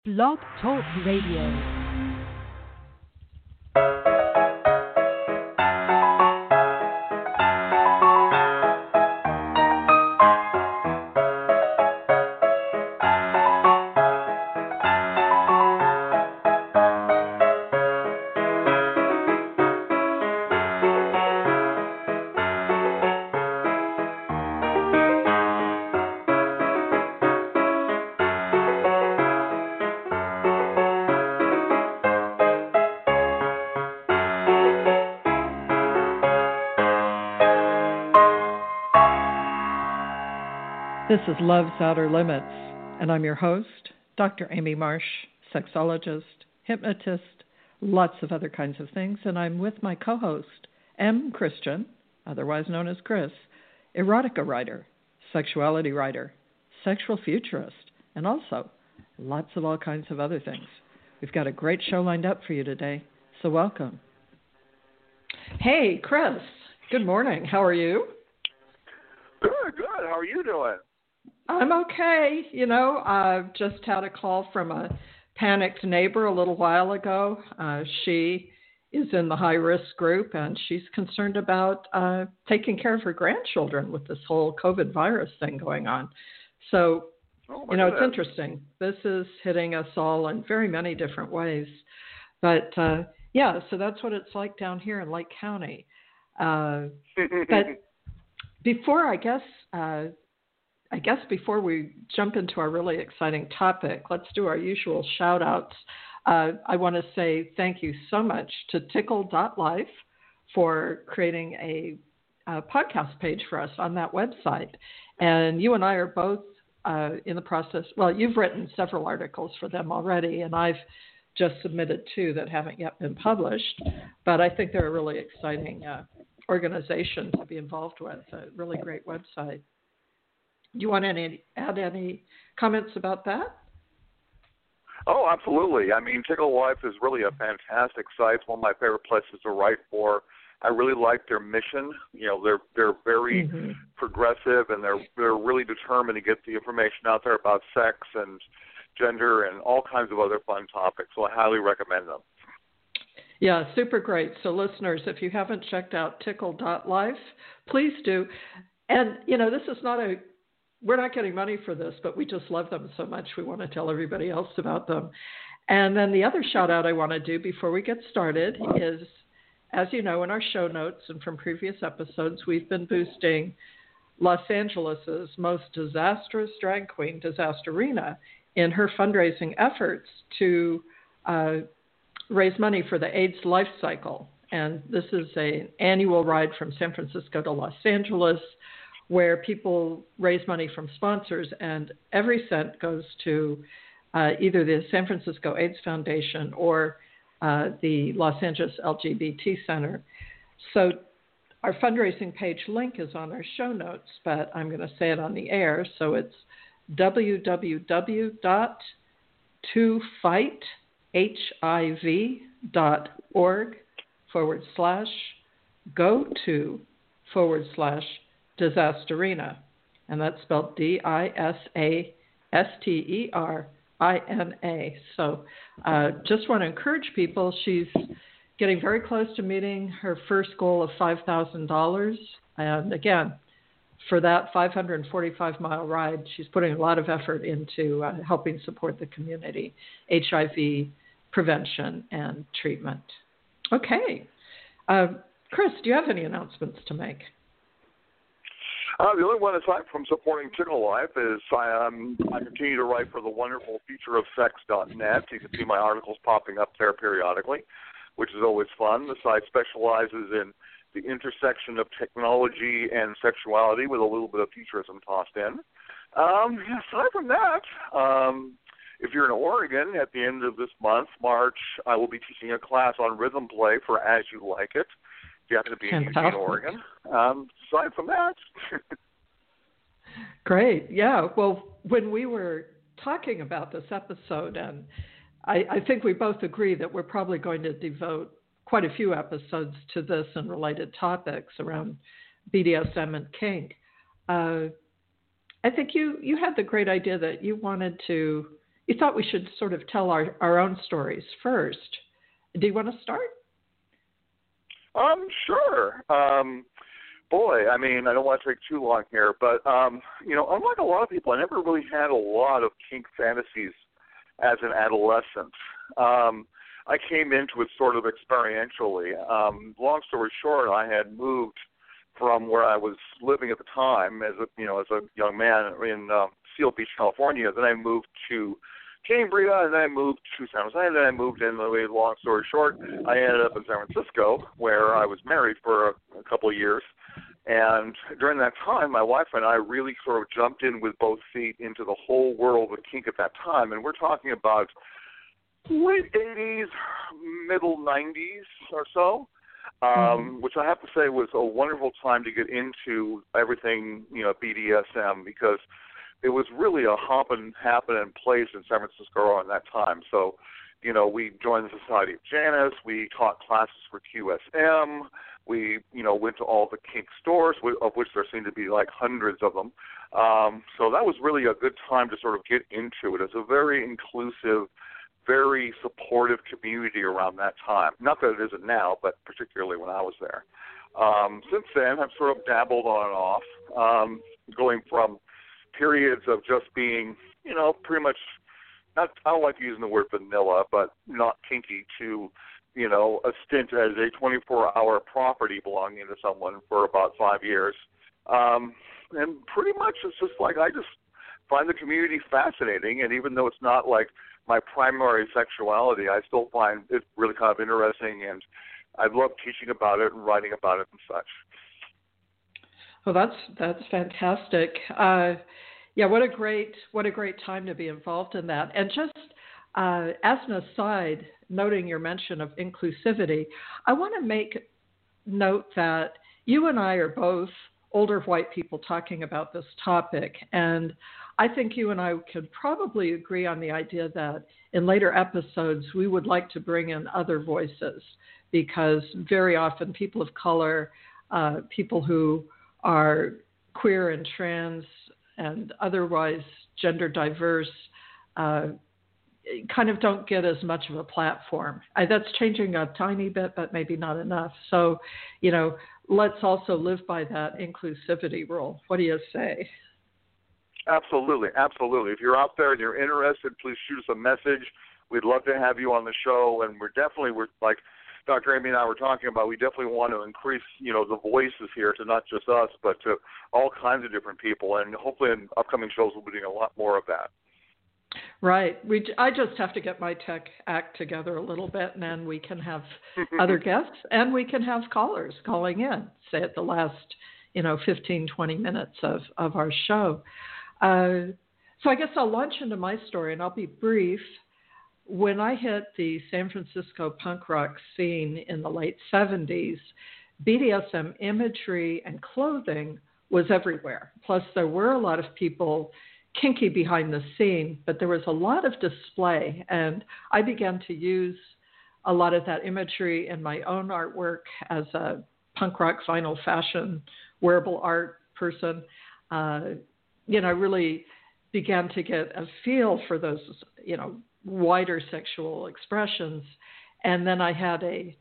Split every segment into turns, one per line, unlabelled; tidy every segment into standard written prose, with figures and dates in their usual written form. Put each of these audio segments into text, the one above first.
Blog Talk Radio. This is Love's Outer Limits, and I'm your host, Dr. Amy Marsh, sexologist, hypnotist, lots of other kinds of things, and I'm with my co-host, M. Christian, otherwise known as Chris, erotica writer, sexuality writer, sexual futurist, and also lots of all kinds of other things. We've got a great show lined up for you today, so welcome. Hey, Chris, good morning. How are you?
Good. How are you doing?
I'm okay. I've just had a call from a panicked neighbor a little while ago. She is in the high-risk group, and she's concerned about taking care of her grandchildren with this whole COVID virus thing going on. So, it's interesting. This is hitting us all in very many different ways. But, so that's what it's like down here in Lake County. But before, before we jump into our really exciting topic, let's do our usual shout-outs. I want to say thank you so much to Tickle.life for creating a podcast page for us on that website. And you and I are both in the process. Well, you've written several articles for them already, and I've just submitted two that haven't yet been published. But I think they're a really exciting organization to be involved with, a really great website. Do you want to add any comments about that?
Oh, absolutely. I mean, Tickle Life is really a fantastic site. It's one of my favorite places to write for. I really like their mission. They're very progressive, and they're really determined to get the information out there about sex and gender and all kinds of other fun topics. So I highly recommend them.
Yeah, super great. So listeners, if you haven't checked out Tickle.life, please do. And, this is we're not getting money for this, but we just love them so much. We want to tell everybody else about them. And then the other shout out I want to do before we get started is, as you know, in our show notes and from previous episodes, we've been boosting Los Angeles' most disastrous drag queen, Disasterina, in her fundraising efforts to raise money for the AIDS life cycle. And this is an annual ride from San Francisco to Los Angeles, where people raise money from sponsors, and every cent goes to either the San Francisco AIDS Foundation or the Los Angeles LGBT Center. So our fundraising page link is on our show notes, but I'm going to say it on the air. So it's www.tofighthehiv.org/go-to/Disasterina, and that's spelled Disasterina. So just want to encourage people. She's getting very close to meeting her first goal of $5,000. And again, for that 545-mile ride, she's putting a lot of effort into helping support the community, HIV prevention and treatment. Okay. Chris, do you have any announcements to make?
The only one aside from supporting Tickle Life is I continue to write for the wonderful futureofsex.net. You can see my articles popping up there periodically, which is always fun. The site specializes in the intersection of technology and sexuality with a little bit of futurism tossed in. Aside from that, if you're in Oregon at the end of this month, March, I will be teaching a class on rhythm play for As You Like It. If you happen to be in Eugene, Oregon. Aside from that.
Great. Yeah. Well, when we were talking about this episode, and I think we both agree that we're probably going to devote quite a few episodes to this and related topics around BDSM and kink. I think you had the great idea that you wanted to you thought we should sort of tell our own stories first. Do you want to start?
Sure. Boy, I mean, I don't want to take too long here, but, unlike a lot of people, I never really had a lot of kink fantasies as an adolescent. I came into it sort of experientially. Long story short, I had moved from where I was living at the time as a young man in Seal Beach, California. Then I moved to Cambria, and then I moved to San Jose, and then I moved in. Long story short, I ended up in San Francisco, where I was married for a couple of years. And during that time, my wife and I really sort of jumped in with both feet into the whole world of kink at that time. And we're talking about late 80s, middle 90s or so, which I have to say was a wonderful time to get into everything, BDSM, because it was really a hopping, happening place in San Francisco at that time. So, we joined the Society of Janus. We taught classes for QSM. We, went to all the kink stores, of which there seemed to be like hundreds of them. So that was really a good time to sort of get into it. It's a very inclusive, very supportive community around that time. Not that it isn't now, but particularly when I was there. Since then, I've sort of dabbled on and off, going from periods of just being, pretty much, I don't like using the word vanilla, but not kinky, to, a stint as a 24-hour property belonging to someone for about 5 years. And pretty much it's just like I just find the community fascinating, and even though it's not like my primary sexuality, I still find it really kind of interesting, and I love teaching about it and writing about it and such.
Well, that's fantastic. Yeah, what a great time to be involved in that. And just as an aside, noting your mention of inclusivity, I want to make note that you and I are both older white people talking about this topic, and I think you and I could probably agree on the idea that in later episodes we would like to bring in other voices, because very often people of color, people who are queer and trans and otherwise gender diverse, kind of don't get as much of a platform. That's changing a tiny bit, but maybe not enough. So, let's also live by that inclusivity rule. What do you say?
Absolutely, absolutely. If you're out there and you're interested, please shoot us a message. We'd love to have you on the show, and we're like Dr. Amy and I were talking about, we definitely want to increase, the voices here to not just us, but to all kinds of different people, and hopefully in upcoming shows we'll be doing a lot more of that.
Right. I just have to get my tech act together a little bit, and then we can have other guests, and we can have callers calling in, say at the last, 15, 20 minutes of our show. So I guess I'll launch into my story, and I'll be brief. When I hit the San Francisco punk rock scene in the late 70s, BDSM imagery and clothing was everywhere. Plus, there were a lot of people kinky behind the scene, but there was a lot of display, and I began to use a lot of that imagery in my own artwork as a punk rock vinyl fashion wearable art person. Really began to get a feel for those, wider sexual expressions. And then I had a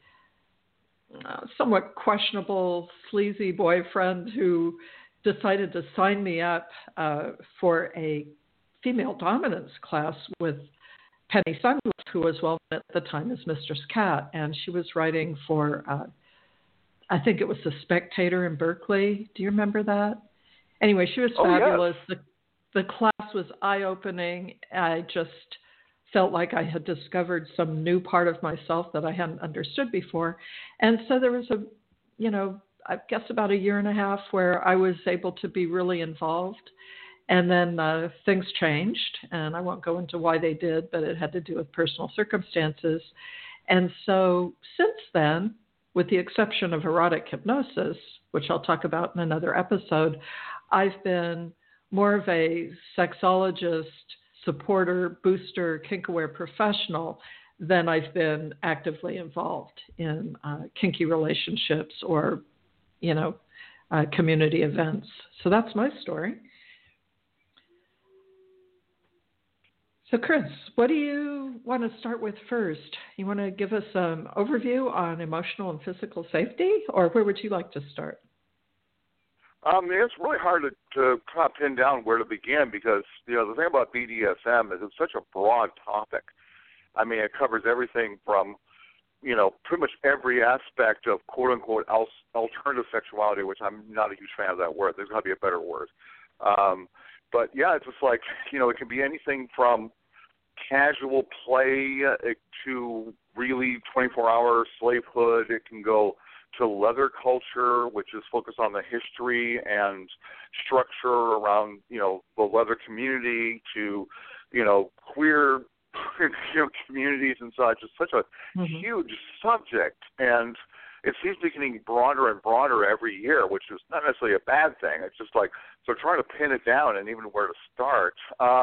somewhat questionable, sleazy boyfriend who decided to sign me up for a female dominance class with Penny Sundquist, who was well known at the time as Mistress Cat. And she was writing for, I think it was The Spectator in Berkeley. Do you remember that? Anyway, she was fabulous. Yes. The class was eye-opening. I just felt like I had discovered some new part of myself that I hadn't understood before. And so there was I guess about a year and a half where I was able to be really involved. And then things changed, and I won't go into why they did, but it had to do with personal circumstances. And so since then, with the exception of erotic hypnosis, which I'll talk about in another episode, I've been more of a sexologist, supporter, booster, kink-aware professional than I've been actively involved in kinky relationships or, community events. So that's my story. So, Chris, what do you want to start with first? You want to give us an overview on emotional and physical safety, or where would you like to start?
It's really hard to kind of pin down where to begin because, the thing about BDSM is it's such a broad topic. I mean, it covers everything from, pretty much every aspect of quote-unquote alternative sexuality, which I'm not a huge fan of that word. There's got to be a better word. But, yeah, it's just like, it can be anything from casual play to really 24-hour slavehood. It can go to leather culture, which is focused on the history and structure around, the leather community, to, queer communities and such. It's such a huge subject, and it seems to be getting broader and broader every year, which is not necessarily a bad thing. It's just like, so trying to pin it down and even where to start.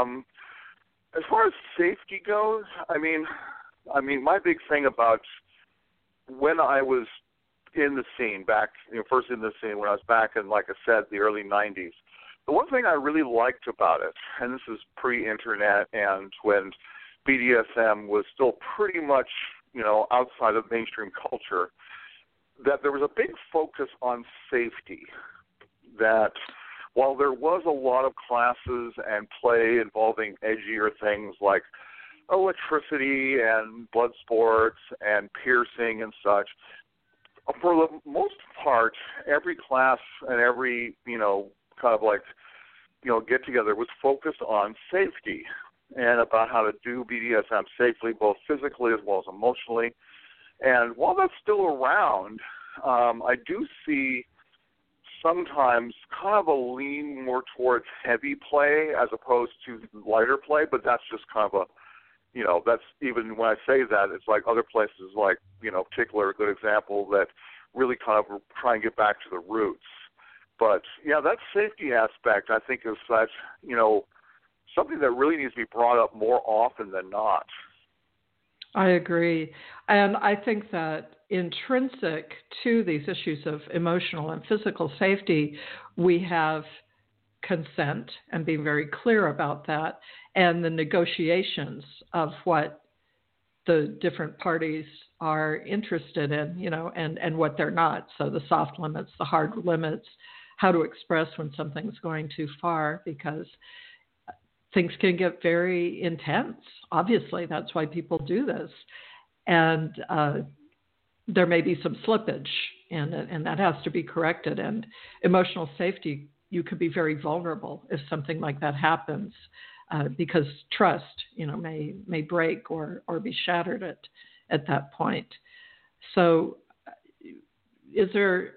As far as safety goes, I mean, my big thing about when I was in the scene back, first in the scene when I was back in, like I said, the early 90s, the one thing I really liked about it, and this is pre-internet and when BDSM was still pretty much, outside of mainstream culture, that there was a big focus on safety. That while there was a lot of classes and play involving edgier things like electricity and blood sports and piercing and such, for the most part, every class and every, kind of like, get together was focused on safety and about how to do BDSM safely, both physically as well as emotionally. And while that's still around, I do see sometimes kind of a lean more towards heavy play as opposed to lighter play, but that's just kind of a, that's even when I say that, it's like other places like, particular a good example that really kind of try and get back to the roots. But, yeah, that safety aspect, I think, is such, something that really needs to be brought up more often than not.
I agree. And I think that intrinsic to these issues of emotional and physical safety, we have consent and being very clear about that, and the negotiations of what the different parties are interested in, and what they're not. So the soft limits, the hard limits, how to express when something's going too far, because things can get very intense. Obviously, that's why people do this. And there may be some slippage, and that has to be corrected. And emotional safety, you could be very vulnerable if something like that happens, because trust, may break or be shattered at that point. So, is there?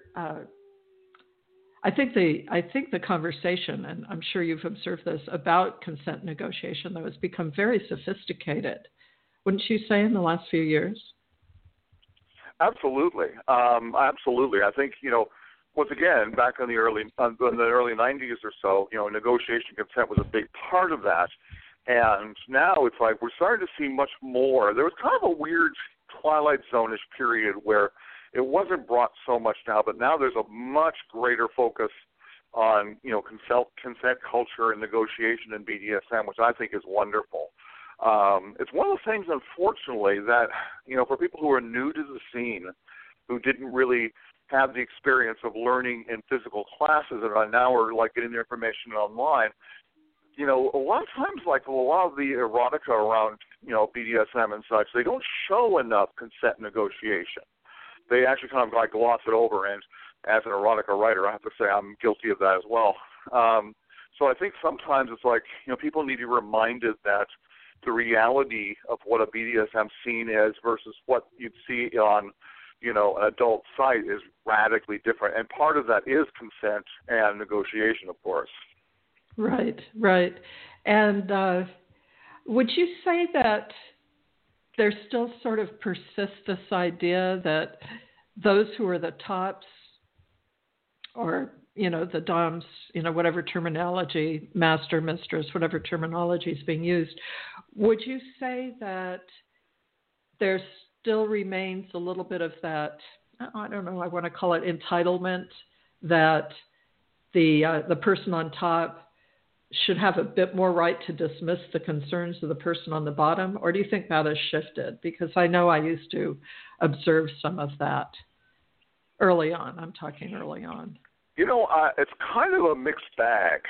I think the conversation, and I'm sure you've observed this, about consent negotiation, though, has become very sophisticated. Wouldn't you say in the last few years?
Absolutely, absolutely. I think once again, back in the early 90s or so, negotiation consent was a big part of that, and now it's like we're starting to see much more. There was kind of a weird Twilight Zone-ish period where it wasn't brought so much now, but now there's a much greater focus on, consent culture and negotiation in BDSM, which I think is wonderful. It's one of the things, unfortunately, that, for people who are new to the scene, who didn't really have the experience of learning in physical classes and now are like getting their information online, a lot of times, like a lot of the erotica around, BDSM and such, they don't show enough consent negotiation. They actually kind of like gloss it over, and as an erotica writer, I have to say I'm guilty of that as well. So I think sometimes it's like, people need to be reminded that the reality of what a BDSM scene is versus what you'd see on, an adult site is radically different. And part of that is consent and negotiation, of course.
Right. And would you say that there still sort of persists this idea that those who are the tops, or, the DOMs, whatever terminology, master, mistress, whatever terminology is being used, would you say that there still remains a little bit of that, I don't know, I want to call it entitlement, that the person on top should have a bit more right to dismiss the concerns of the person on the bottom, or do you think that has shifted? Because I know I used to observe some of that early on. I'm talking early on.
It's kind of a mixed bag.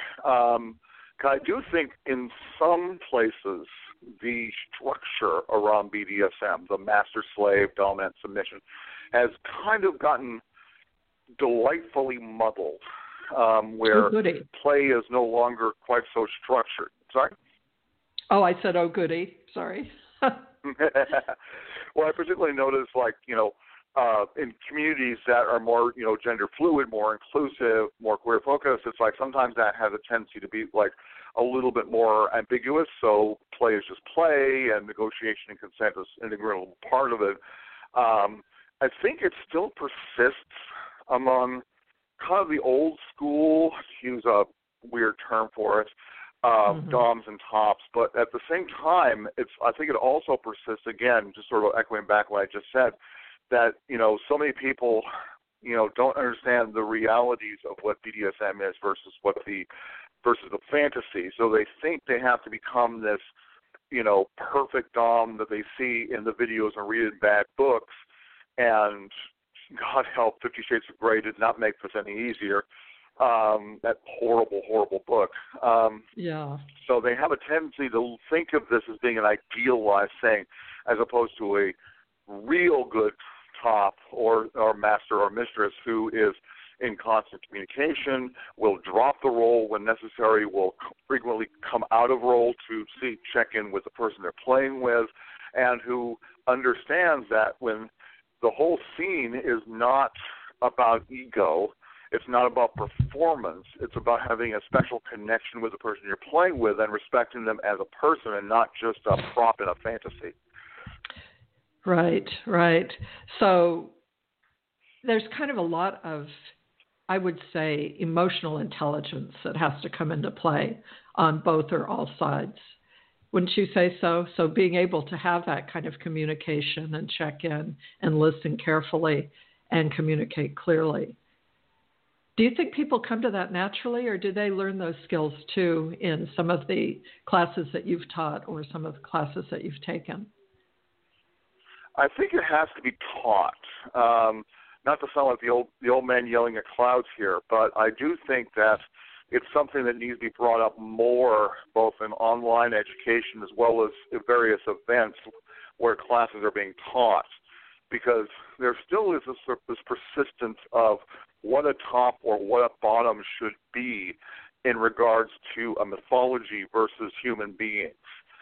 I do think in some places the structure around BDSM, the master-slave, dominant, submission, has kind of gotten delightfully muddled, where play is no longer quite so structured. Sorry?
Oh, I said, oh, goody. Sorry.
Well, I particularly notice, in communities that are more, gender fluid, more inclusive, more queer focused, it's like sometimes that has a tendency to be like a little bit more ambiguous. So play is just play, and negotiation and consent is an integral part of it. I think it still persists among kind of the old school, to use a weird term for it, doms and tops. But at the same time, I think it also persists, again, just sort of echoing back what I just said, that, so many people, don't understand the realities of what BDSM is versus the fantasy. So they think they have to become this, perfect dom that they see in the videos and read in bad books. And God help, 50 Shades of Grey did not make this any easier. That horrible, horrible book.
Yeah.
So they have a tendency to think of this as being an idealized thing, as opposed to a real good top or master or mistress who is in constant communication, will drop the role when necessary, will frequently come out of role to check in with the person they're playing with, and who understands that when the whole scene is not about ego, it's not about performance, it's about having a special connection with the person you're playing with and respecting them as a person and not just a prop in a fantasy.
Right, right. So there's kind of a lot of, I would say, emotional intelligence that has to come into play on both or all sides. Wouldn't you say so? So being able to have that kind of communication and check in and listen carefully and communicate clearly. Do you think people come to that naturally, or do they learn those skills too in some of the classes that you've taught or some of the classes that you've taken?
I think it has to be taught. Not to sound like the old man yelling at clouds here, but I do think that it's something that needs to be brought up more, both in online education as well as in various events where classes are being taught, because there still is this persistence of what a top or what a bottom should be in regards to a mythology versus human beings.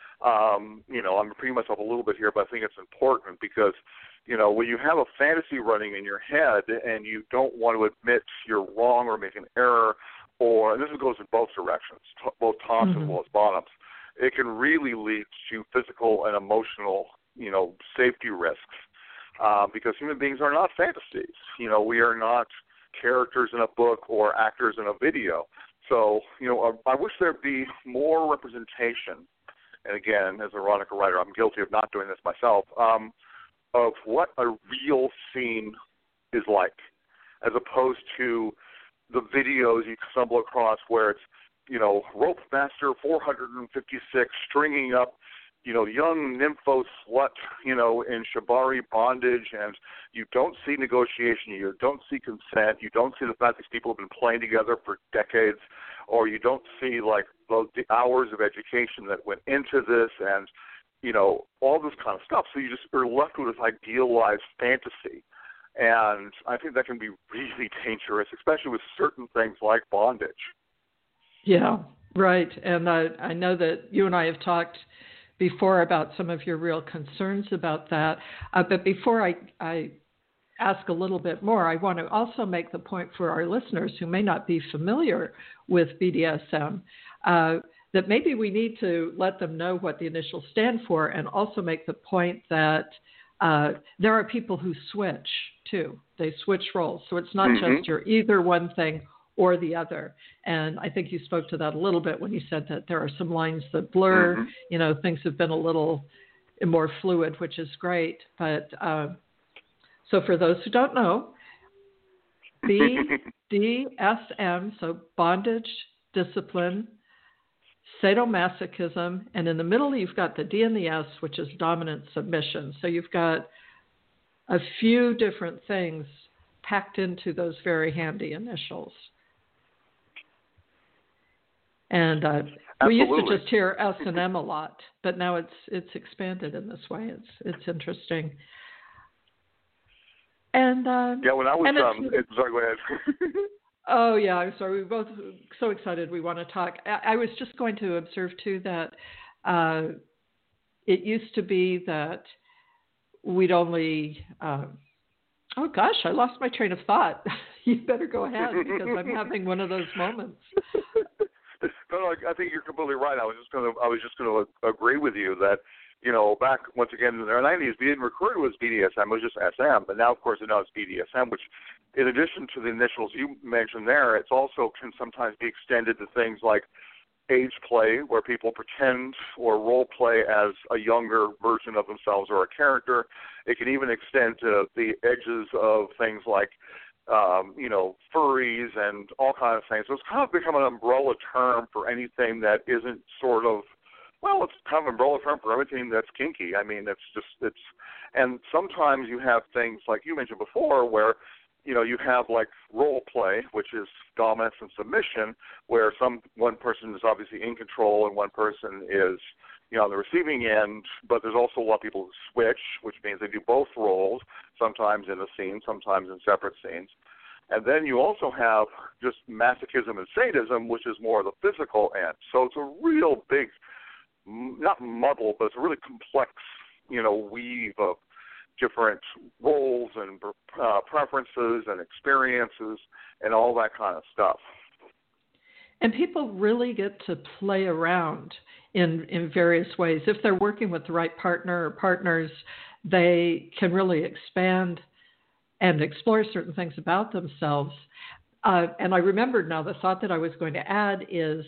I'm repeating myself a little bit here, but I think it's important because, when you have a fantasy running in your head and you don't want to admit you're wrong or make an error, and this goes in both directions, both tops as well as bottoms, it can really lead to physical and emotional, safety risks, because human beings are not fantasies. We are not characters in a book or actors in a video. So, I wish there'd be more representation. And again, as a Veronica writer, I'm guilty of not doing this myself, of what a real scene is like, as opposed to the videos you stumble across where it's, Rope Master 456 stringing up, young nympho slut, in shibari bondage, and you don't see negotiation, you don't see consent, you don't see the fact these people have been playing together for decades, or you don't see, the hours of education that went into this and, all this kind of stuff. So you just are left with this idealized fantasy. And I think that can be really dangerous, especially with certain things like bondage. Yeah,
right. And I know that you and I have talked before about some of your real concerns about that. But before I ask a little bit more, I want to also make the point for our listeners who may not be familiar with BDSM, that maybe we need to let them know what the initials stand for, and also make the point that there are people who switch too. They switch roles. So it's not just you're either one thing or the other. And I think you spoke to that a little bit when you said that there are some lines that blur. Things have been a little more fluid, which is great. But so for those who don't know, BDSM, so bondage, discipline, sadomasochism, and in the middle you've got the D and the S, which is dominant submission. So you've got a few different things packed into those very handy initials. And we used to just hear S and M a lot, but now it's expanded in this way. It's interesting. And
when I was sorry, go ahead.
Oh yeah, I'm sorry. We're both so excited. We want to talk. I was just going to observe too that it used to be that we'd only. Oh gosh, I lost my train of thought. You better go ahead because I'm having one of those moments.
No, I think you're completely right. I was just going to agree with you that, back once again in the 90s, we didn't refer to it as BDSM, it was just SM. But now, of course, it's BDSM, which, in addition to the initials you mentioned there, it's also can sometimes be extended to things like age play, where people pretend or role play as a younger version of themselves or a character. It can even extend to the edges of things like furries and all kinds of things. So it's kind of become an umbrella term for anything that isn't sort of, it's kind of an umbrella term for everything that's kinky. I mean, and sometimes you have things like you mentioned before where, you have like role play, which is dominance and submission, where one person is obviously in control and one person is, on the receiving end, but there's also a lot of people who switch, which means they do both roles, sometimes in a scene, sometimes in separate scenes. And then you also have just masochism and sadism, which is more the physical end. So it's a real big, not muddle, but it's a really complex, weave of different roles and preferences and experiences and all that kind of stuff.
And people really get to play around in various ways. If they're working with the right partner or partners, they can really expand and explore certain things about themselves. And I remembered now the thought that I was going to add is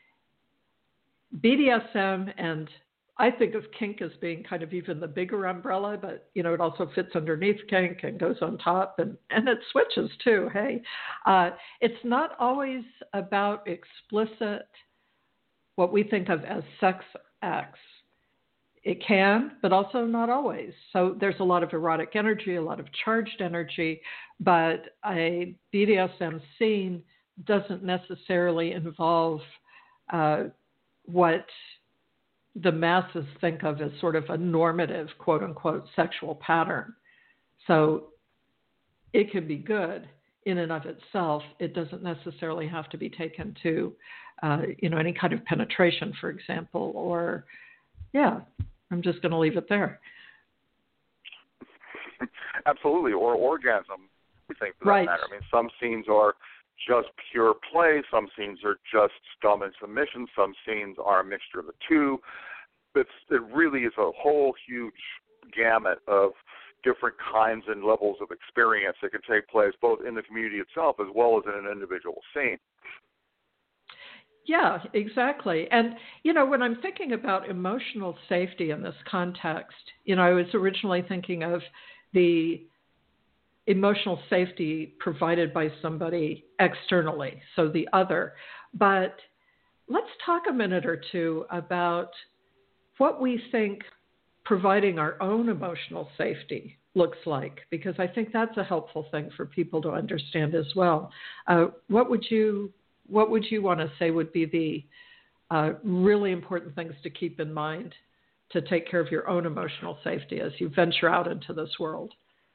BDSM, and I think of kink as being kind of even the bigger umbrella, but, it also fits underneath kink and goes on top, and it switches too, hey. It's not always about explicit, what we think of as sex acts. It can, but also not always. So there's a lot of erotic energy, a lot of charged energy, but a BDSM scene doesn't necessarily involve what the masses think of as sort of a normative, quote unquote, sexual pattern. So it can be good in and of itself. It doesn't necessarily have to be taken to, any kind of penetration, for example, or, I'm just going to leave it there.
Absolutely, or orgasm, we think, for
right.
that matter. I mean, some scenes are just pure play, some scenes are just dominant submission, some scenes are a mixture of the two. It really is a whole huge gamut of different kinds and levels of experience that can take place both in the community itself as well as in an individual scene.
Yeah, exactly. And, when I'm thinking about emotional safety in this context, I was originally thinking of the emotional safety provided by somebody externally, so the other. But let's talk a minute or two about what we think providing our own emotional safety looks like, because I think that's a helpful thing for people to understand as well. What would you want to say would be the really important things to keep in mind to take care of your own emotional safety as you venture out into this world?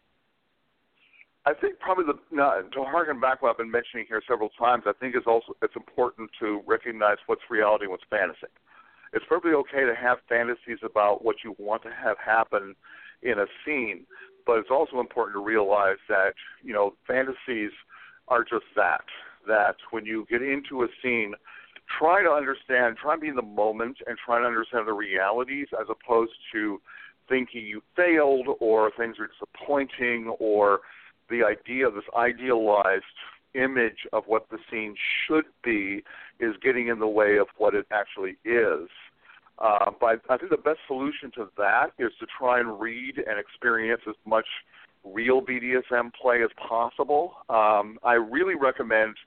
I think probably to harken back what I've been mentioning here several times, I think it's important to recognize what's reality and what's fantasy. It's perfectly okay to have fantasies about what you want to have happen in a scene, but it's also important to realize that, fantasies are just that when you get into a scene, try and be in the moment and try to understand the realities as opposed to thinking you failed or things are disappointing or the idea of this idealized image of what the scene should be is getting in the way of what it actually is. But I think the best solution to that is to try and read and experience as much real BDSM play as possible. I really recommend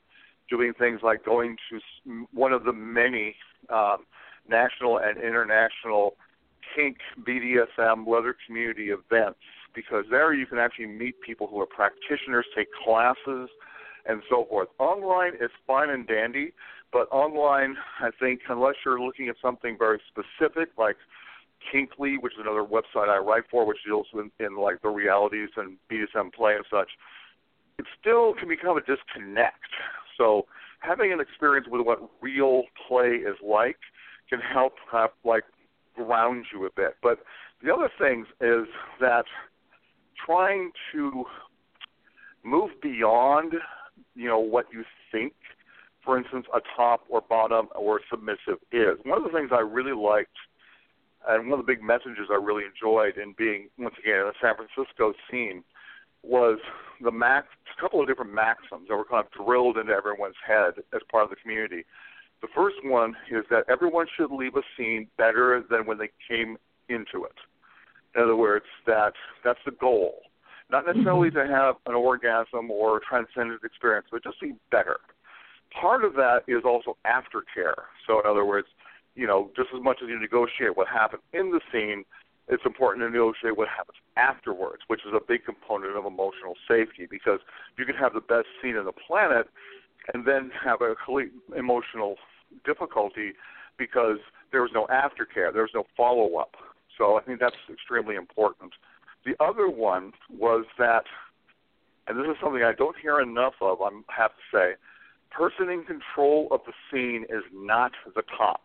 doing things like going to one of the many national and international kink, BDSM, leather community events, because there you can actually meet people who are practitioners, take classes, and so forth. Online is fine and dandy, but online, I think, unless you're looking at something very specific, like Kinkly, which is another website I write for, which deals in like the realities and BDSM play and such, it still can become a disconnect. So having an experience with what real play is like can help ground you a bit. But the other thing is that trying to move beyond, what you think, for instance, a top or bottom or submissive is. One of the things I really liked, and one of the big messages I really enjoyed in being, once again, in the San Francisco scene, was a couple of different maxims that were kind of drilled into everyone's head as part of the community. The first one is that everyone should leave a scene better than when they came into it. In other words, that's the goal. Not necessarily to have an orgasm or a transcendent experience, but just be better. Part of that is also aftercare. So in other words, just as much as you negotiate what happened in the scene, it's important to negotiate what happens afterwards, which is a big component of emotional safety, because you can have the best scene on the planet and then have a complete emotional difficulty because there was no aftercare, there was no follow-up. So I think that's extremely important. The other one was that, and this is something I don't hear enough of, I have to say, person in control of the scene is not the top.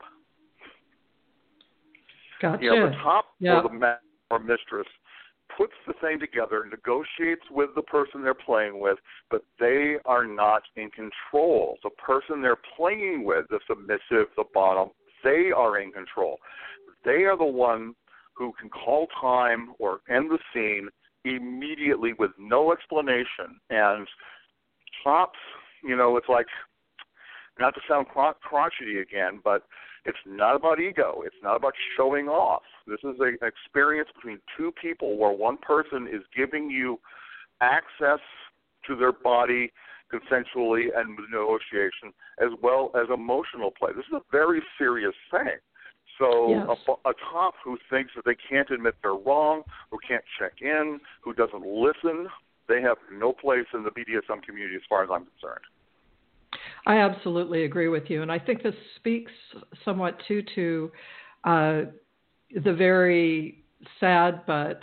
Gotcha.
The top or the master or mistress puts the thing together, negotiates with the person they're playing with, but they are not in control. The person they're playing with, the submissive, the bottom, they are in control. They are the one who can call time or end the scene immediately with no explanation. And tops, it's like, not to sound crotchety again, but it's not about ego. It's not about showing off. This is an experience between two people where one person is giving you access to their body consensually and with negotiation, as well as emotional play. This is a very serious thing. So
yes.
a top who thinks that they can't admit they're wrong, who can't check in, who doesn't listen, they have no place in the BDSM community as far as I'm concerned.
I absolutely agree with you. And I think this speaks somewhat to the very sad but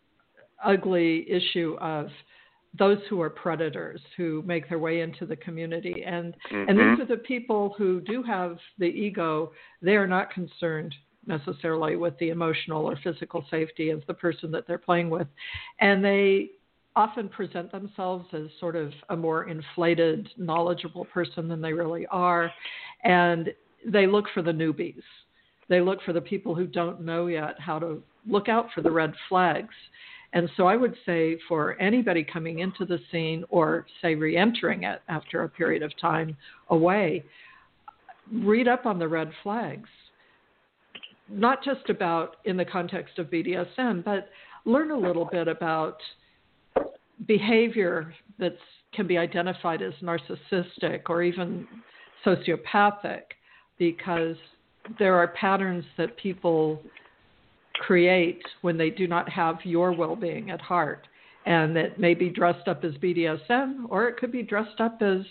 ugly issue of those who are predators who make their way into the community. And these are the people who do have the ego. They are not concerned necessarily with the emotional or physical safety of the person that they're playing with. And they often present themselves as sort of a more inflated, knowledgeable person than they really are. And they look for the newbies. They look for the people who don't know yet how to look out for the red flags. And so I would say for anybody coming into the scene or, say, re-entering it after a period of time away, read up on the red flags. Not just about in the context of BDSM, but learn a little bit about behavior that can be identified as narcissistic or even sociopathic, because there are patterns that people create when they do not have your well-being at heart, and that may be dressed up as BDSM, or it could be dressed up as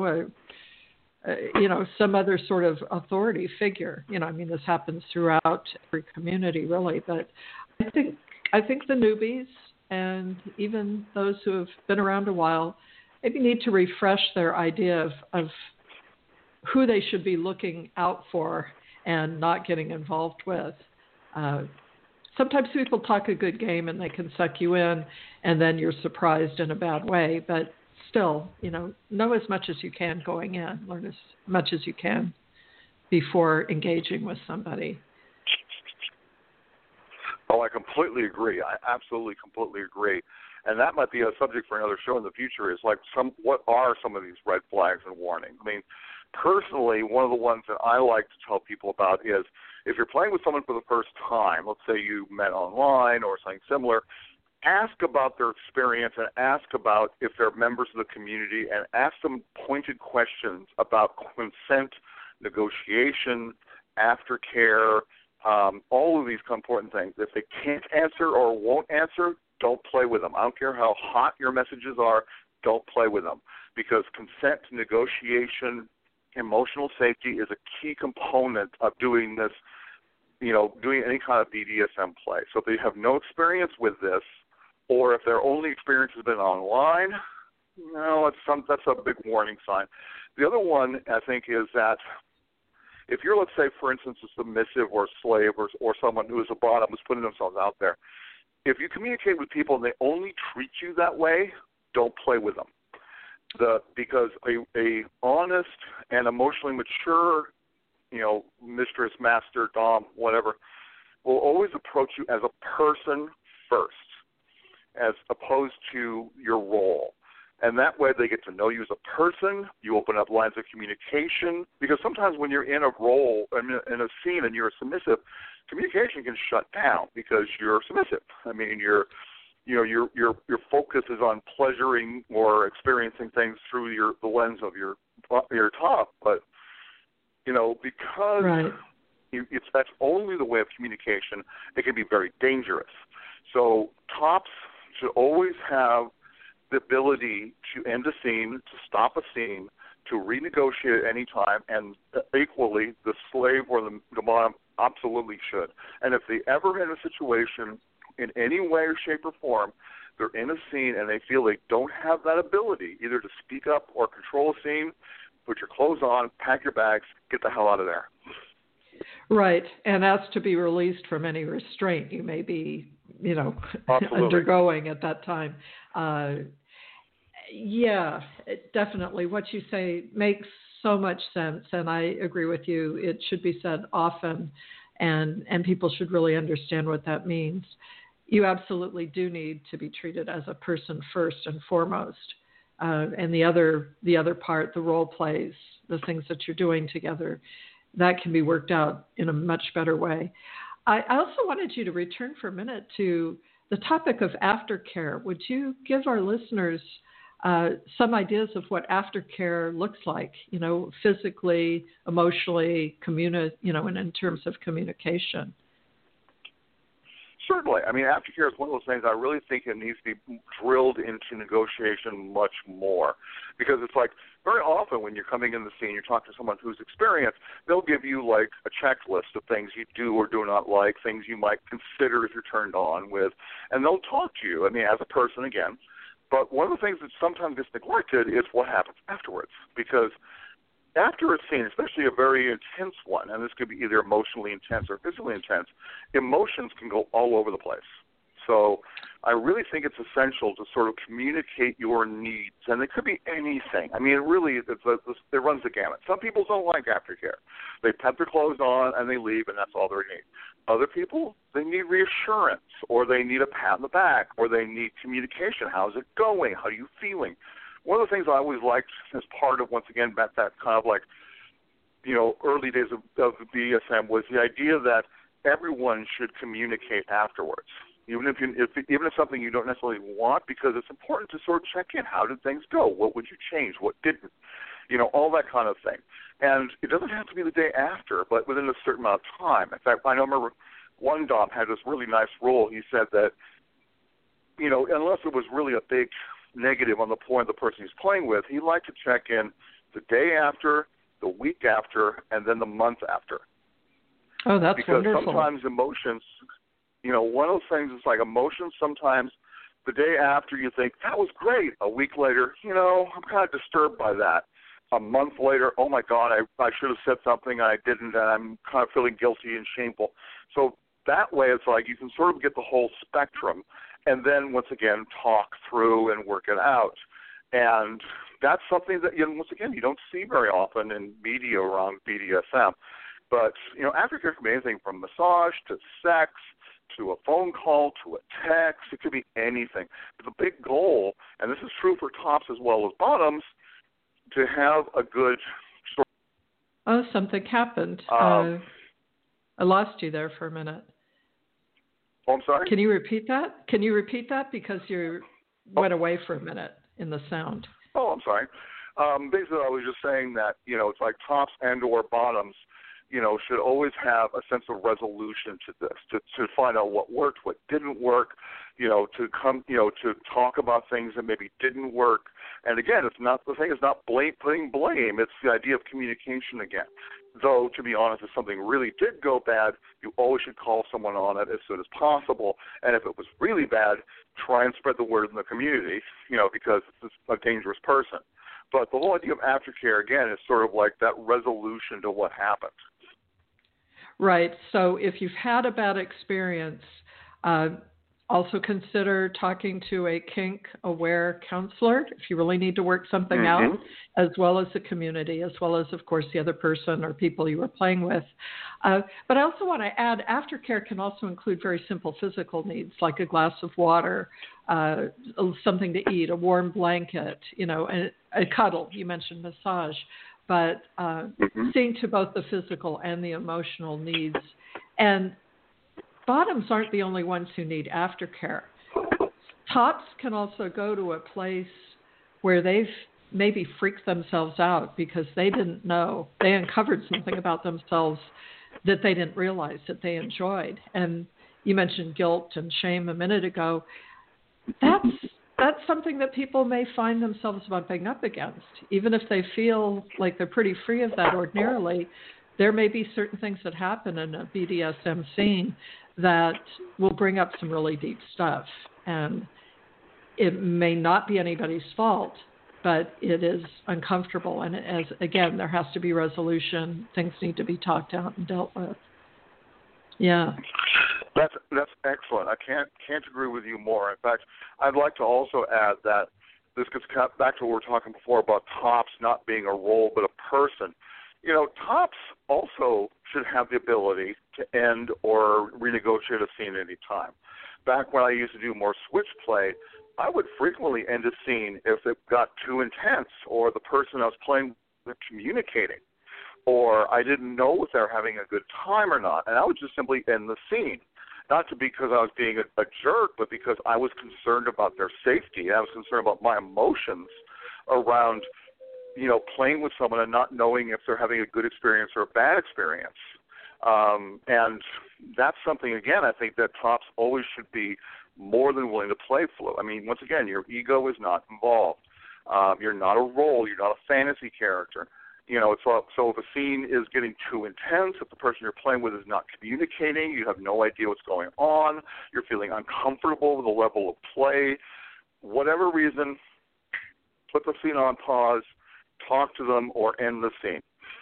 some other sort of authority figure. This happens throughout every community, really. But I think the newbies and even those who have been around a while maybe need to refresh their idea of who they should be looking out for and not getting involved with. Sometimes people talk a good game and they can suck you in, and then you're surprised in a bad way. But still, know as much as you can going in. Learn as much as you can before engaging with somebody.
Oh, I completely agree. I absolutely completely agree. And that might be a subject for another show in the future, is like what are some of these red flags and warnings? Personally, one of the ones that I like to tell people about is if you're playing with someone for the first time, let's say you met online or something similar, ask about their experience and ask about if they're members of the community and ask them pointed questions about consent, negotiation, aftercare, all of these important things. If they can't answer or won't answer, don't play with them. I don't care how hot your messages are, don't play with them, because consent, negotiation, emotional safety is a key component of doing this, doing any kind of BDSM play. So if they have no experience with this, or if their only experience has been online, that's a big warning sign. The other one, I think, is that if you're, let's say, for instance, a submissive or a slave or someone who is a bottom who's putting themselves out there, if you communicate with people and they only treat you that way, don't play with them. Because a honest and emotionally mature, mistress, master, dom, whatever, will always approach you as a person first, as opposed to your role. And that way they get to know you as a person. You open up lines of communication, because sometimes when you're in a role, in a scene, and you're a submissive, communication can shut down because you're submissive. I mean, your focus is on pleasuring or experiencing things through the lens of your top. But because
right.
That's only the way of communication, it can be very dangerous. So tops should always have the ability to end a scene, to stop a scene, to renegotiate at any time, and equally, the slave or the bottom absolutely should. And if they ever in a situation in any way or shape or form, they're in a scene and they feel they don't have that ability either to speak up or control a scene, put your clothes on, pack your bags, get the hell out of there.
Right, and ask to be released from any restraint you may be, undergoing at that time. Yeah, definitely. What you say makes so much sense, and I agree with you. It should be said often, and people should really understand what that means. You absolutely do need to be treated as a person first and foremost, and the other part, the role plays, the things that you're doing together, that can be worked out in a much better way. I also wanted you to return for a minute to the topic of aftercare. Would you give our listeners some ideas of what aftercare looks like, physically, emotionally, and in terms of communication?
Certainly. I mean, aftercare is one of those things I really think it needs to be drilled into negotiation much more, because it's like very often when you're coming in the scene, you're talking to someone who's experienced, they'll give you like a checklist of things you do or do not like, things you might consider if you're turned on with, and they'll talk to you, as a person again. But one of the things that sometimes gets neglected is what happens afterwards, because after a scene, especially a very intense one, and this could be either emotionally intense or physically intense, emotions can go all over the place. So I really think it's essential to sort of communicate your needs, and it could be anything. I mean, it runs the gamut. Some people don't like aftercare. They put their clothes on and they leave, and that's all they need. Other people, they need reassurance, or they need a pat on the back, or they need communication. How's it going? How are you feeling? One of the things I always liked as part of, once again, that kind of like, early days of BDSM was the idea that everyone should communicate afterwards, even if something you don't necessarily want, because it's important to sort of check in. How did things go? What would you change? What didn't? All that kind of thing. And it doesn't have to be the day after, but within a certain amount of time. In fact, I remember one dom had this really nice rule. He said that, unless it was really a big negative on the point of the person he's playing with, he liked to check in the day after, the week after, and then the month after.
Oh, that's wonderful.
Because sometimes emotions, one of those things is like emotions, sometimes the day after you think, that was great. A week later, I'm kind of disturbed by that. A month later, oh my God, I should have said something and I didn't, and I'm kind of feeling guilty and shameful. So that way it's like you can sort of get the whole spectrum, and then once again talk through and work it out. And that's something that, once again, you don't see very often in media around BDSM. But, aftercare can be anything from massage to sex to a phone call to a text. It could be anything. But the big goal, and this is true for tops as well as bottoms, to have a good story.
Oh, something happened. I lost you there for a minute.
Oh, I'm sorry?
Can you repeat that? Because you went away for a minute in the sound.
Oh, I'm sorry. Basically, I was just saying that, it's like tops and or bottoms, should always have a sense of resolution to this, to find out what worked, what didn't work, to come, to talk about things that maybe didn't work. And again, the thing is not putting blame. It's the idea of communication again. Though, to be honest, if something really did go bad, you always should call someone on it as soon as possible. And if it was really bad, try and spread the word in the community, because it's a dangerous person. But the whole idea of aftercare, again, is sort of like that resolution to what happened.
Right. So if you've had a bad experience, also consider talking to a kink-aware counselor if you really need to work something out, as well as the community, as well as, of course, the other person or people you were playing with. But I also want to add, aftercare can also include very simple physical needs, like a glass of water, something to eat, a warm blanket, a cuddle. You mentioned massage. But seeing to both the physical and the emotional needs. And bottoms aren't the only ones who need aftercare. Tops can also go to a place where they've maybe freaked themselves out because they didn't know. They uncovered something about themselves that they didn't realize that they enjoyed. And you mentioned guilt and shame a minute ago. That's something that people may find themselves bumping up against. Even if they feel like they're pretty free of that ordinarily, there may be certain things that happen in a BDSM scene that will bring up some really deep stuff. And it may not be anybody's fault, but it is uncomfortable. And again, there has to be resolution. Things need to be talked out and dealt with. Yeah.
That's excellent. I can't agree with you more. In fact, I'd like to also add that this gets back to what we were talking before about tops not being a role but a person. Tops also should have the ability to end or renegotiate a scene at any time. Back when I used to do more switch play, I would frequently end a scene if it got too intense or the person I was playing with communicating, or I didn't know if they were having a good time or not, and I would just simply end the scene. Not because I was being a jerk, but because I was concerned about their safety. I was concerned about my emotions around, playing with someone and not knowing if they're having a good experience or a bad experience. And that's something, again, I think that tops always should be more than willing to play through. I mean, once again, your ego is not involved. You're not a role. You're not a fantasy character. So if a scene is getting too intense, if the person you're playing with is not communicating, you have no idea what's going on, you're feeling uncomfortable with the level of play, whatever reason, put the scene on pause, talk to them, or end the scene.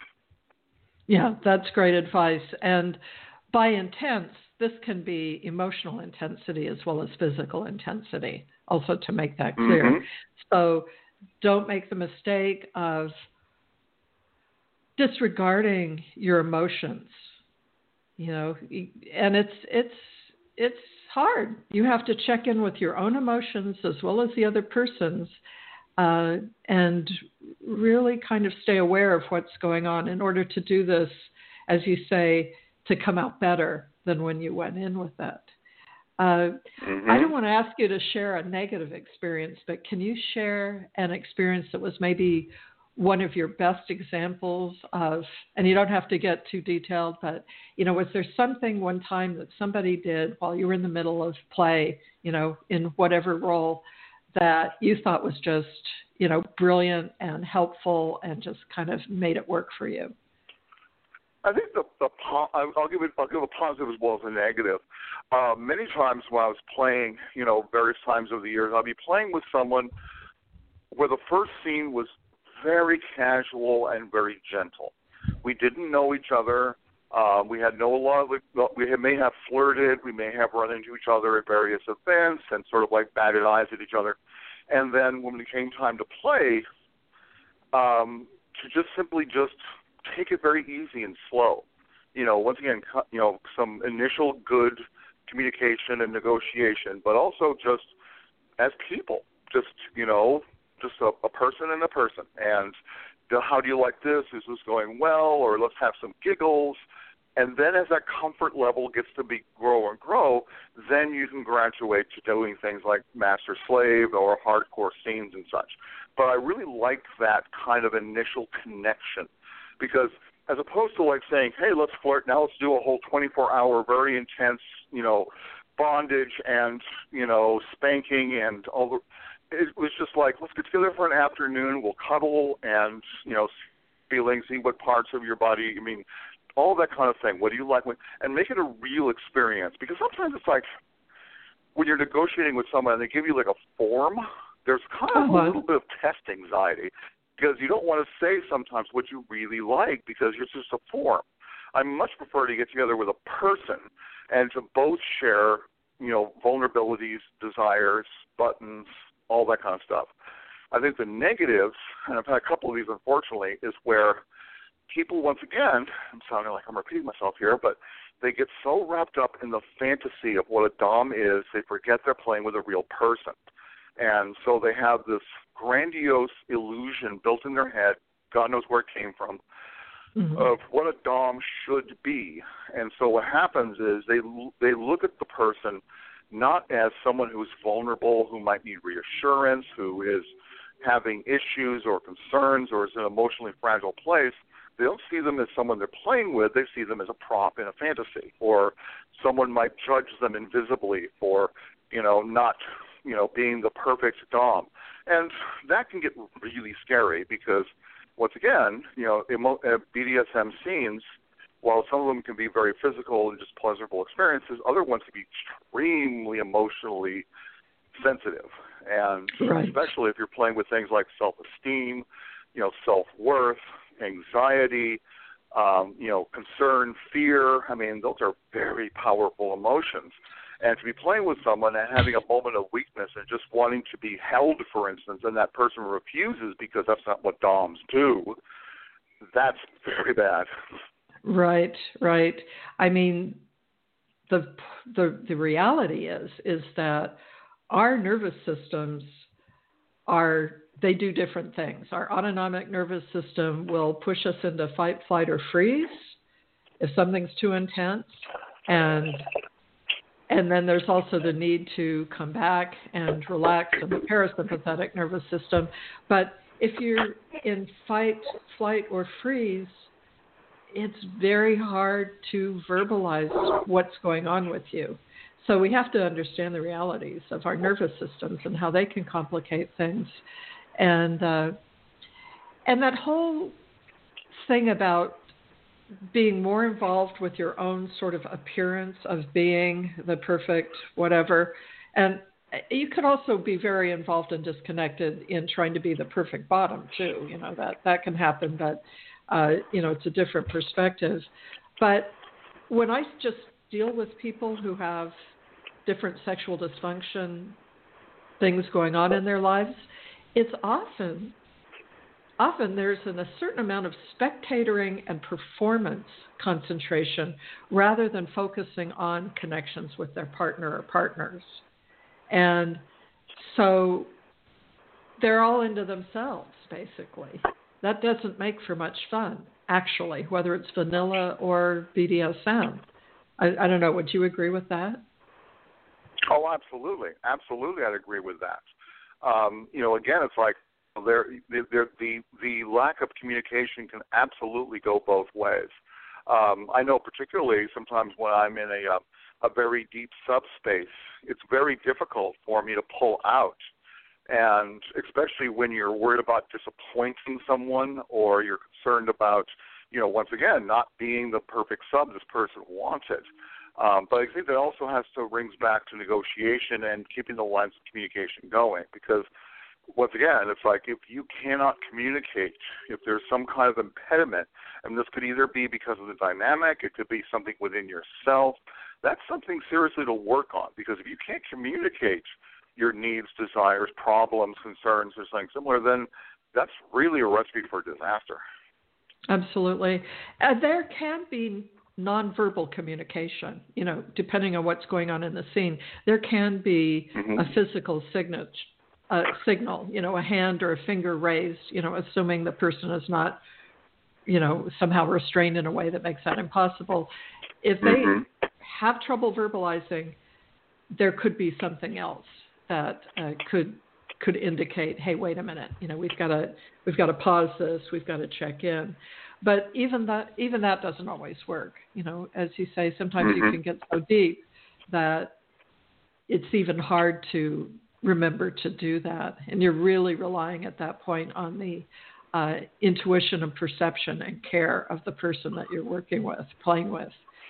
Yeah, that's great advice. And by intense, this can be emotional intensity as well as physical intensity, also to make that clear. So don't make the mistake of disregarding your emotions, and it's hard. You have to check in with your own emotions as well as the other person's, and really kind of stay aware of what's going on in order to do this, as you say, to come out better than when you went in with that. I don't want to ask you to share a negative experience, but can you share an experience that was maybe one of your best examples of, and you don't have to get too detailed, but, was there something one time that somebody did while you were in the middle of play, in whatever role, that you thought was just, brilliant and helpful and just kind of made it work for you?
I think I'll give a positive as well as a negative. Many times when I was playing, various times over the years, I'll be playing with someone where the first scene was very casual and very gentle. We didn't know each other. We may have flirted. We may have run into each other at various events and sort of like batted eyes at each other. And then when it came time to play, to just simply take it very easy and slow. Once again, some initial good communication and negotiation, but also just as people, just a person and a person. And how do you like this? Is this going well? Or let's have some giggles. And then as that comfort level gets to grow and grow, then you can graduate to doing things like master-slave or hardcore scenes and such. But I really like that kind of initial connection because as opposed to like saying, hey, let's flirt, now let's do a whole 24-hour, very intense, bondage and, spanking and all the – it was just like, let's get together for an afternoon, we'll cuddle and, feeling, see what parts of your body, all that kind of thing. What do you like? And make it a real experience. Because sometimes it's like when you're negotiating with someone and they give you like a form, there's kind of a little bit of test anxiety because you don't want to say sometimes what you really like because it's just a form. I much prefer to get together with a person and to both share, vulnerabilities, desires, buttons, all that kind of stuff. I think the negatives, and I've had a couple of these unfortunately, is where people, once again, I'm sounding like I'm repeating myself here, but they get so wrapped up in the fantasy of what a dom is, they forget they're playing with a real person. And so they have this grandiose illusion built in their head, God knows where it came from, of what a dom should be. And so what happens is they look at the person not as someone who's vulnerable, who might need reassurance, who is having issues or concerns or is in an emotionally fragile place. They don't see them as someone they're playing with. They see them as a prop in a fantasy, or someone might judge them invisibly for, not, being the perfect dom. And that can get really scary because, once again, BDSM scenes, while some of them can be very physical and just pleasurable experiences, other ones can be extremely emotionally sensitive. And especially if you're playing with things like self-esteem, self-worth, anxiety, concern, fear. Those are very powerful emotions. And to be playing with someone and having a moment of weakness and just wanting to be held, for instance, and that person refuses because that's not what doms do, that's very bad.
Right. The reality is that our nervous systems they do different things. Our autonomic nervous system will push us into fight, flight, or freeze if something's too intense. And then there's also the need to come back and relax in the parasympathetic nervous system. But if you're in fight, flight, or freeze, it's very hard to verbalize what's going on with you. So we have to understand the realities of our nervous systems and how they can complicate things. And that whole thing about being more involved with your own sort of appearance of being the perfect whatever. And you could also be very involved and disconnected in trying to be the perfect bottom too. That can happen, but it's a different perspective. But when I just deal with people who have different sexual dysfunction, things going on in their lives, it's often there's a certain amount of spectatoring and performance concentration rather than focusing on connections with their partner or partners. And so they're all into themselves, basically. That doesn't make for much fun, actually, whether it's vanilla or BDSM. I don't know. Would you agree with that?
Oh, absolutely. Absolutely, I'd agree with that. Again, it's like the lack of communication can absolutely go both ways. I know particularly sometimes when I'm in a very deep subspace, it's very difficult for me to pull out. And especially when you're worried about disappointing someone or you're concerned about, once again, not being the perfect sub this person wanted. But I think that also rings back to negotiation and keeping the lines of communication going because, once again, it's like if you cannot communicate, if there's some kind of impediment, and this could either be because of the dynamic, it could be something within yourself, that's something seriously to work on because if you can't communicate your needs, desires, problems, concerns, or something similar, then that's really a recipe for disaster.
Absolutely. There can be nonverbal communication, depending on what's going on in the scene. There can be a physical signal, a hand or a finger raised, assuming the person is not, somehow restrained in a way that makes that impossible. If they have trouble verbalizing, there could be something else that could indicate, hey, wait a minute, we've got to pause this, we've got to check in. But even that doesn't always work. As you say, sometimes you can get so deep that it's even hard to remember to do that, and you're really relying at that point on the intuition and perception and care of the person that you're working with, playing with.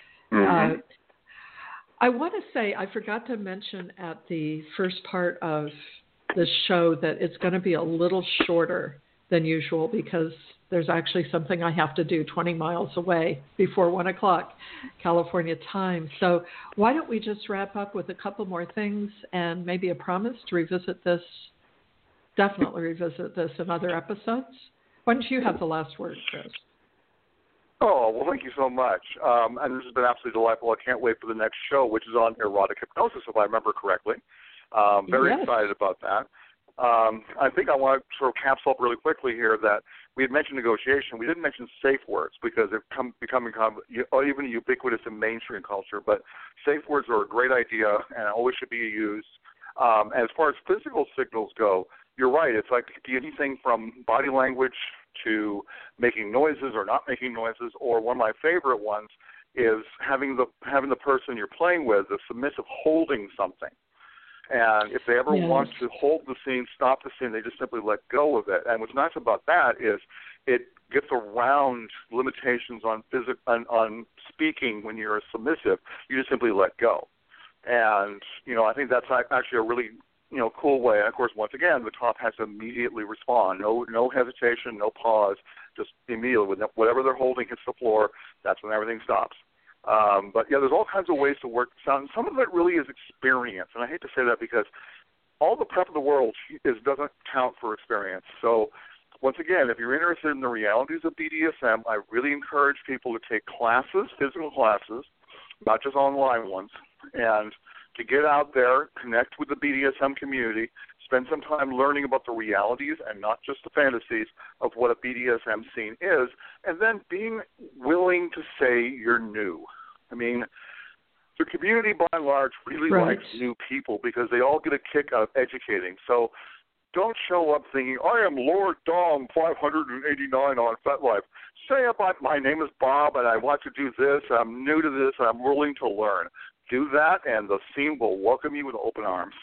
I want to say, I forgot to mention at the first part of the show that it's going to be a little shorter than usual because there's actually something I have to do 20 miles away before 1 o'clock California time. So why don't we just wrap up with a couple more things and maybe a promise to definitely revisit this in other episodes? Why don't you have the last word, Chris?
Oh, well, thank you so much. And this has been absolutely delightful. I can't wait for the next show, which is on erotic hypnosis, if I remember correctly. Very excited about that. I think I want to sort of capsule up really quickly here that we had mentioned negotiation. We didn't mention safe words because they're becoming even ubiquitous in mainstream culture. But safe words are a great idea and always should be used. As far as physical signals go, you're right. It's like anything from body language to making noises or not making noises, or one of my favorite ones is having the person you're playing with, the submissive, holding something. And if they ever want to hold the scene, stop the scene, they just simply let go of it. And what's nice about that is it gets around limitations on speaking when you're a submissive. You just simply let go. And, I think that's actually a really, cool way. And, of course, once again, the top has to immediately respond. No hesitation, no pause, just immediately. Whatever they're holding hits the floor, that's when everything stops. But, there's all kinds of ways to work sound. Some of it really is experience. And I hate to say that because all the prep of the world doesn't count for experience. So, once again, if you're interested in the realities of BDSM, I really encourage people to take classes, physical classes, not just online ones, and to get out there, connect with the BDSM community, spend some time learning about the realities and not just the fantasies of what a BDSM scene is, and then being willing to say you're new. I mean, the community by and large really likes new people because they all get a kick out of educating. So don't show up thinking, I am Lord Dom 589 on FetLife. Say my name is Bob and I want to do this, I'm new to this, and I'm willing to learn. Do that, and the scene will welcome you with open arms.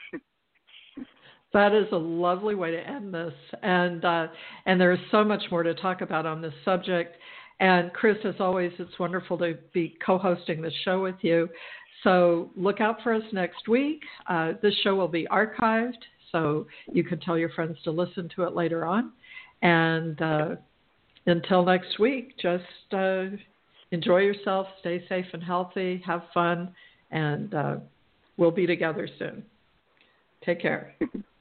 That is a lovely way to end this, and there is so much more to talk about on this subject. And Chris, as always, it's wonderful to be co-hosting this show with you. So look out for us next week. This show will be archived, so you can tell your friends to listen to it later on. And until next week, just enjoy yourself, stay safe and healthy, have fun, and we'll be together soon. Take care.